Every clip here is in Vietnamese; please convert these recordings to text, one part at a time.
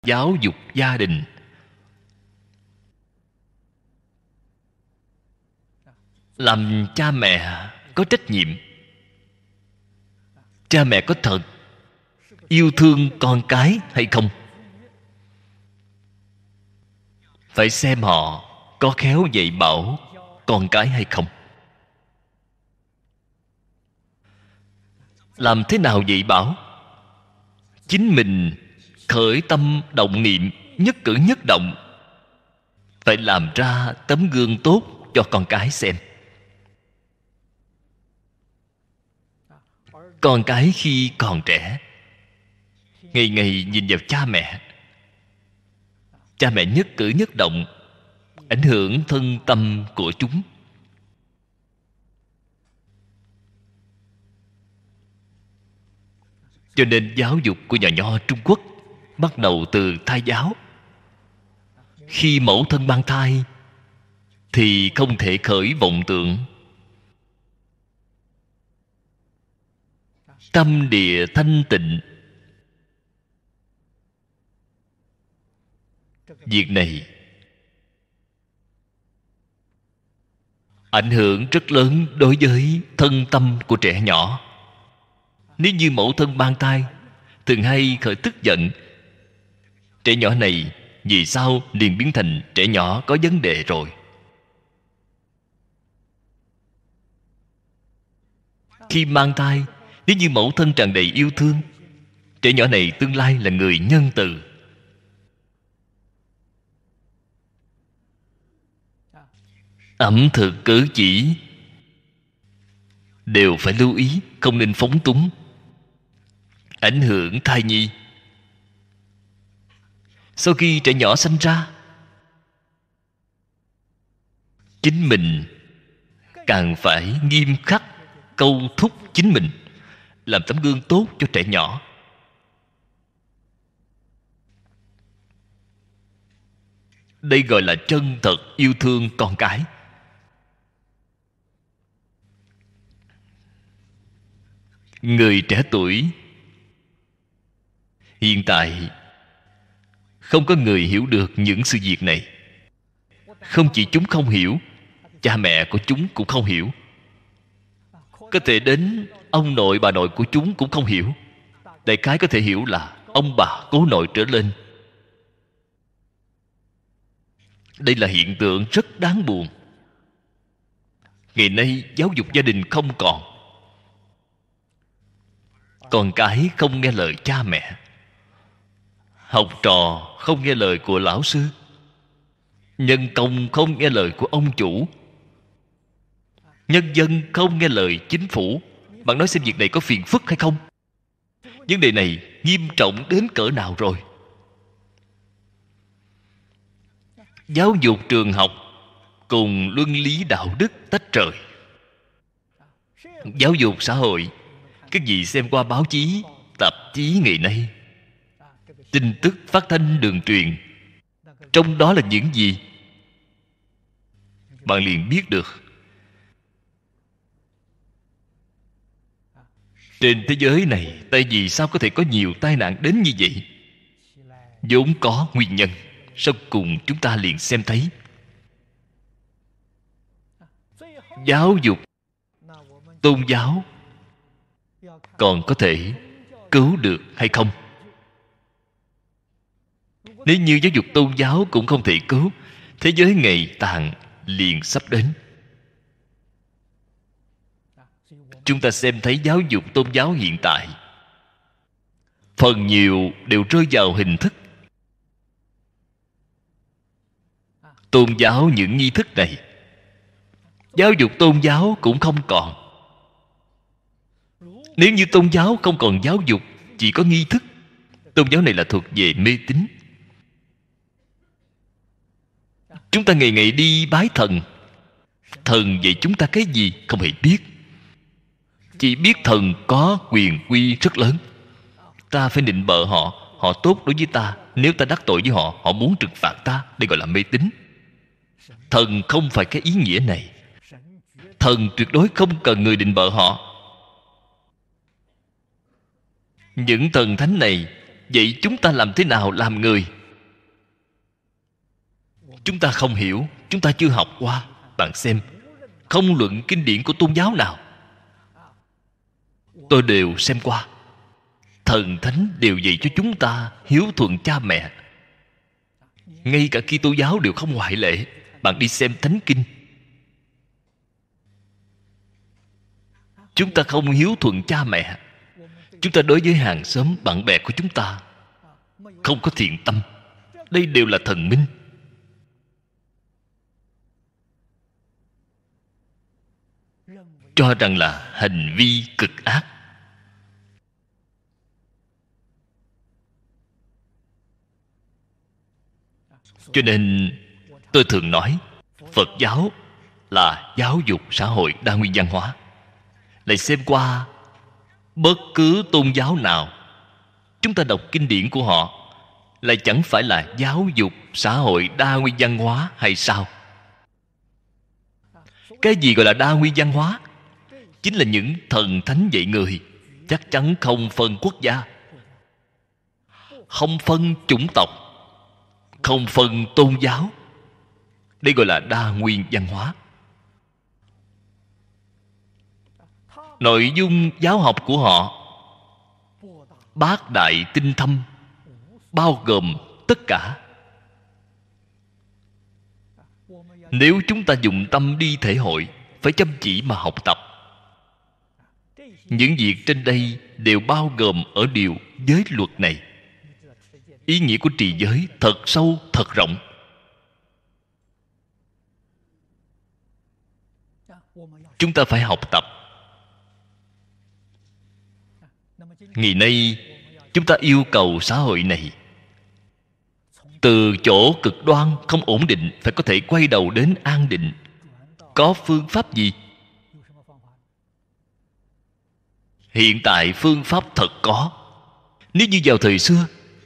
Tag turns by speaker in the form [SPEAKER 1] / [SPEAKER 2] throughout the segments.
[SPEAKER 1] giáo dục gia đình. Làm cha mẹ có trách nhiệm. Cha mẹ có thật yêu thương con cái hay không? Phải xem họ có khéo dạy bảo con cái hay không. Làm thế nào dạy bảo? Chính mình khởi tâm động niệm, nhất cử nhất động phải làm ra tấm gương tốt cho con cái xem. Con cái khi còn trẻ, ngày ngày nhìn vào cha mẹ, cha mẹ nhất cử nhất động ảnh hưởng thân tâm của chúng. Cho nên giáo dục của nhà nho Trung Quốc bắt đầu từ thai giáo. Khi mẫu thân mang thai thì không thể khởi vọng tưởng. Tâm địa thanh tịnh. Việc này ảnh hưởng rất lớn đối với thân tâm của trẻ nhỏ. Nếu như mẫu thân mang thai thường hay khởi tức giận, trẻ nhỏ này vì sao liền biến thành trẻ nhỏ có vấn đề rồi. Khi mang thai, nếu như mẫu thân tràn đầy yêu thương, trẻ nhỏ này tương lai là người nhân từ. Ẩm thực cử chỉ đều phải lưu ý, không nên phóng túng, ảnh hưởng thai nhi. Sau khi trẻ nhỏ sanh ra, chính mình càng phải nghiêm khắc câu thúc chính mình, làm tấm gương tốt cho trẻ nhỏ. Đây gọi là chân thật yêu thương con cái. Người trẻ tuổi hiện tại không có người hiểu được những sự việc này. Không chỉ chúng không hiểu, cha mẹ của chúng cũng không hiểu. Có thể đến ông nội bà nội của chúng cũng không hiểu. Đại khái có thể hiểu là ông bà cố nội trở lên. Đây là hiện tượng rất đáng buồn. Ngày nay giáo dục gia đình không còn. Con cái không nghe lời cha mẹ, học trò không nghe lời của lão sư, nhân công không nghe lời của ông chủ, nhân dân không nghe lời chính phủ. Bạn nói xem việc này có phiền phức hay không? Vấn đề này nghiêm trọng đến cỡ nào rồi? Giáo dục trường học cùng luân lý đạo đức tách rời. Giáo dục xã hội, các vị xem qua báo chí, tạp chí ngày nay, tin tức phát thanh đường truyền, trong đó là những gì? Bạn liền biết được. Trên thế giới này, tại vì sao có thể có nhiều tai nạn đến như vậy? Vốn có nguyên nhân. Sau cùng chúng ta liền xem thấy giáo dục tôn giáo còn có thể cứu được hay không? Nếu như giáo dục tôn giáo cũng không thể cứu, thế giới ngày tàn liền sắp đến. Chúng ta xem thấy giáo dục tôn giáo hiện tại phần nhiều đều rơi vào hình thức. Tôn giáo những nghi thức này, giáo dục tôn giáo cũng không còn. Nếu như tôn giáo không còn giáo dục, chỉ có nghi thức, tôn giáo này là thuộc về mê tín. Chúng ta ngày ngày đi bái thần. Thần dạy chúng ta cái gì không hề biết. Chỉ biết thần có quyền uy rất lớn. Ta phải nịnh bợ họ, họ tốt đối với ta. Nếu ta đắc tội với họ, họ muốn trừng phạt ta. Đây gọi là mê tín. Thần không phải cái ý nghĩa này. Thần tuyệt đối không cần người nịnh bợ họ. Những thần thánh này Vậy chúng ta làm thế nào làm người? Chúng ta không hiểu, chúng ta chưa học qua. Bạn xem, không luận kinh điển của tôn giáo nào tôi đều xem qua. Thần thánh đều dạy cho chúng ta hiếu thuận cha mẹ. Ngay cả Kitô giáo đều không ngoại lệ. Bạn đi xem thánh kinh, chúng ta không hiếu thuận cha mẹ. Chúng ta đối với hàng xóm bạn bè của chúng ta không có thiện tâm. Đây đều là thần minh. Cho rằng là hành vi cực ác. Cho nên tôi thường nói Phật giáo là giáo dục xã hội đa nguyên văn hóa. Lại xem qua bất cứ tôn giáo nào, chúng ta đọc kinh điển của họ lại chẳng phải là giáo dục xã hội đa nguyên văn hóa hay sao? Cái gì gọi là đa nguyên văn hóa? Chính là những thần thánh dạy người chắc chắn không phân quốc gia, không phân chủng tộc, không phân tôn giáo. Đây gọi là đa nguyên văn hóa. Nội dung giáo học của họ bác đại tinh thâm, bao gồm tất cả. Nếu chúng ta dùng tâm đi thể hội, phải chăm chỉ mà học tập. Những việc trên đây đều bao gồm ở điều giới luật này. Ý nghĩa của trì giới thật sâu, thật rộng. Chúng ta phải học tập. Ngày nay chúng ta yêu cầu xã hội này từ chỗ cực đoan không ổn định phải có thể quay đầu đến an định. Có phương pháp gì? Hiện tại phương pháp thật có. Nếu như vào thời xưa,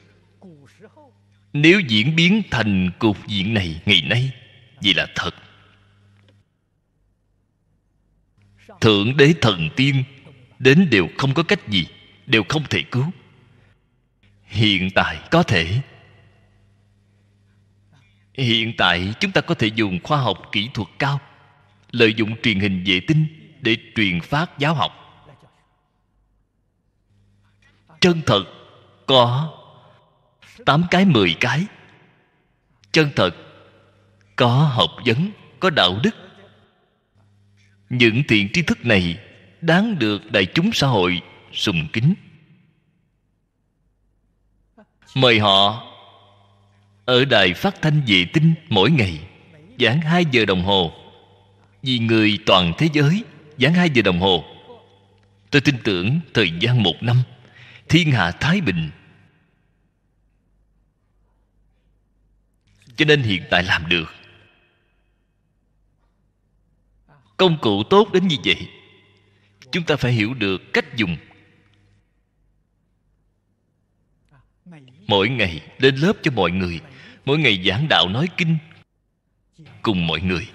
[SPEAKER 1] nếu diễn biến thành cục diện này ngày nay, vậy là thật. Thượng đế thần tiên đến đều không có cách gì, đều không thể cứu. Hiện tại có thể. Hiện tại chúng ta có thể dùng khoa học kỹ thuật cao, lợi dụng truyền hình vệ tinh để truyền phát giáo học. Chân thật có 8 cái 10 cái. Chân thật có học vấn, có đạo đức. Những thiện tri thức này đáng được đại chúng xã hội sùng kính. Mời họ ở đài phát thanh vệ tinh mỗi ngày giảng 2 giờ đồng hồ. Vì người toàn thế giới giảng 2 giờ đồng hồ. Tôi tin tưởng thời gian 1 năm, thiên hạ thái bình. Cho nên hiện tại làm được. Công cụ tốt đến như vậy, chúng ta phải hiểu được cách dùng. Mỗi ngày lên lớp cho mọi người, mỗi ngày giảng đạo nói kinh cùng mọi người,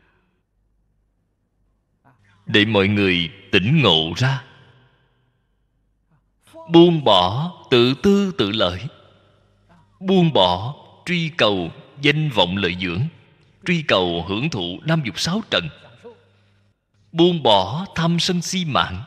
[SPEAKER 1] để mọi người tỉnh ngộ ra, buông bỏ tự tư tự lợi, buông bỏ truy cầu danh vọng lợi dưỡng, truy cầu hưởng thụ 5 dục 6 trần, buông bỏ tham sân si mạng.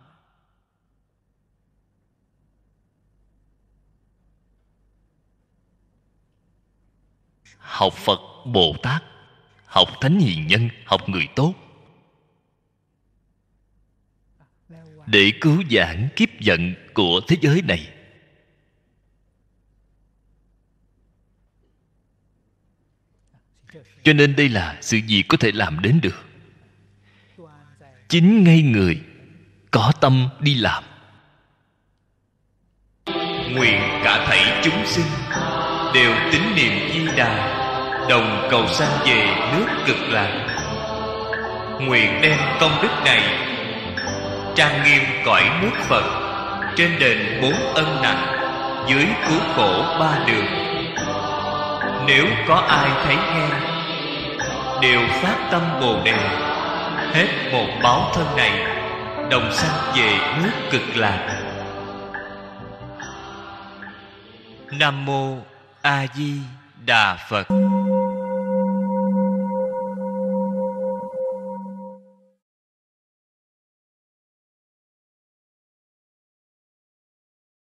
[SPEAKER 1] Học Phật Bồ Tát, học Thánh Hiền Nhân, học người tốt, để cứu vãn kiếp vận của thế giới này. Cho nên đây là sự gì có thể làm đến được. Chính ngay người có tâm đi làm. Nguyện cả thảy chúng sinh đều tín niệm Di Đà, đồng cầu sanh về nước Cực Lạc. Nguyện đem công đức này trang nghiêm cõi nước Phật, trên đền 4 ân nặng, dưới cứu khổ 3 đường. Nếu có ai thấy nghe, đều phát tâm Bồ Đề, hết một báo thân này, đồng sanh về nước Cực Lạc. Nam mô A Di Đà Phật.